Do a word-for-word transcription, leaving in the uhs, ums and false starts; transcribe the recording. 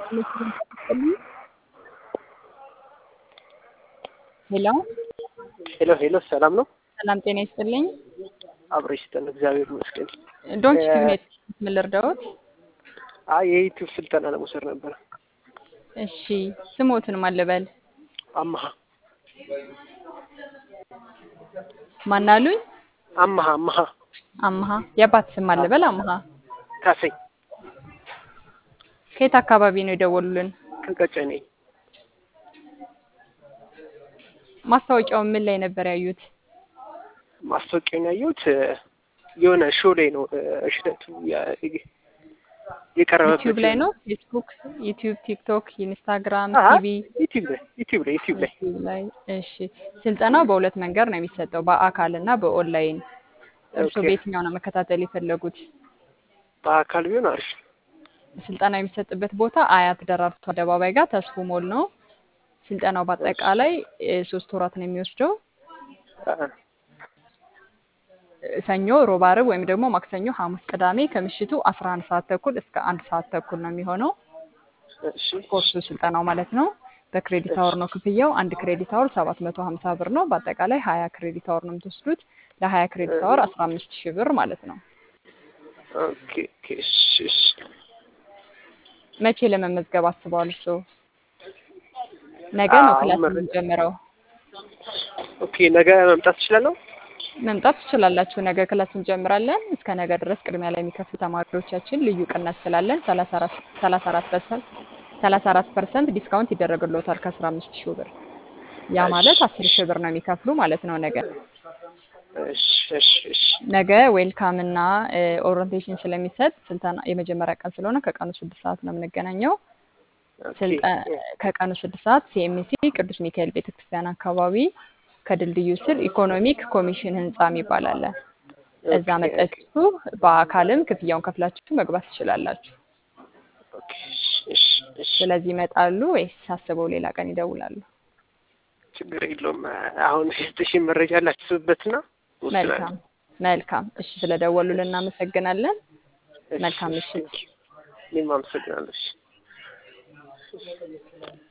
ሄሎ ሄሎ ሄሎ ሰላም ነው? ሰላም ጤና ይስጥልኝ። አብረሽ ተን እግዚአብሔር ይመስገን። ዶንት ቲቪኔት ምን ልርዳዎት? አይ የዩቲዩብ ስልጠና ለመውሰድ ነበር። እሺ ስሞትን ማን ልበል? አማሃ ማናሉኝ? አማሃ አማሃ አማሃ የአባት ስም ማን ልበል? አማሃ ካሰኝ ከየት አካባቢ ነው የደወሉልን? ከቀጨኔ። ማስታወቂያው ምን ላይ ነበር ያዩት? ማስታወቂያውን ያዩት የሆነ ሾው ላይ ነው። እሽተቱ የቀረበበት ዩቲዩብ ላይ ነው? ፌስቡክ፣ ዩቲዩብ፣ ቲክቶክ፣ ኢንስታግራም፣ አሃ ቲቪ? ዩቲዩብ ላይ ዩቲዩብ ላይ ዩቲዩብ ላይ ዩቲዩብ ላይ። እሺ ስልጠናው በሁለት መንገድ ነው የሚሰጠው፣ በአካል እና በኦንላይን። እርስዎ ኦኬ። በየትኛው ነው መከታተል የፈለጉት? በአካል ቢሆን አሪፍ። ስልጠና የሚሰጥበት ቦታ አያት ደራርቱ አደባባይ ጋር ተስፉ ሞል ነው። ስልጠናው በአጠቃላይ እ፣ ሶስት ወራት ነው የሚወስደው። አሃ ሰኞ፣ ሮብ፣ ዓርብ ወይም ደግሞ ማክሰኞ፣ ሐሙስ፣ ቅዳሜ ከምሽቱ አስራ አንድ ሰዓት ተኩል እስከ አንድ ሰዓት ተኩል ነው የሚሆነው እሺ ኮርሱ ስልጠናው ማለት ነው። በክሬዲት አወር ነው ክፍያው። አንድ ክሬዲት አወር ሰባት መቶ ሀምሳ ብር ነው። በአጠቃላይ ሀያ ክሬዲት አወር ነው የምትወስዱት። ለሀያ ክሬዲት አወር አስራ አምስት ሺህ ብር ማለት ነው። ኦኬ ኦኬ እሺ እሺ። መቼ ለመመዝገብ አስበዋል እርስዎ? ነገ ነው አሁን ክላስ መረጃ የምንጀምረው። ኦኬ ነገ መምጣት ትችላለሁ? መምጣት ትችላላችሁ። ነገ ክላስ እንጀምራለን። እስከ ነገ ድረስ ቅድሚያ ላይ የሚከፍሉ ተማሪዎቻችን ልዩ ቅናሽ ስላለን ሰላሳ አራት ሰላሳ አራት ፐርሰንት ሰላሳ አራት ፐርሰንት ዲስካውንት ይደረግልዎታል ከአስራ አምስት ሺህ ብር። ያ ማለት እሺ አስር ሺህ ብር ነው የሚከፍሉ ማለት ነው ነገ። እሺ እሺ እሺ ነገ ዌልካም እና ኦሪንቴሽን ስለሚሰጥ ስልጠና የመጀመሪያ ቀን ስለሆነ ከቀኑ ስድስት ሰዓት ነው የምንገናኘው። ኦኬ ስልጠ ከቀኑ ስድስት ሰዓት ሲኤምሲ ቅዱስ ሚካኤል ቤተክርስቲያን አካባቢ ከድልድዩ ስር ኢኮኖሚክ ኮሚሽን ህንጻ የሚባል አለ። እዛ ኦኬ ኦኬ መጣችሁ በአካልም ክፍያውን ከፍላችሁ መግባት ትችላላችሁ። ኦኬ እሺ እሺ ስለዚህ ይመጣሉ ወይስ ሳስበው ሌላ ቀን ይደውላሉ? ችግር የለውም። አሁን የሰጠሽኝ መረጃ ላስብበትና መልካም እወስናለሁ። መልካም። እሺ ስለደወሉልን እናመሰግናለን። እሺ መልካም እሺ ምሽት። ቴንኪው። እኔም አመሰግናለሁ። እሺ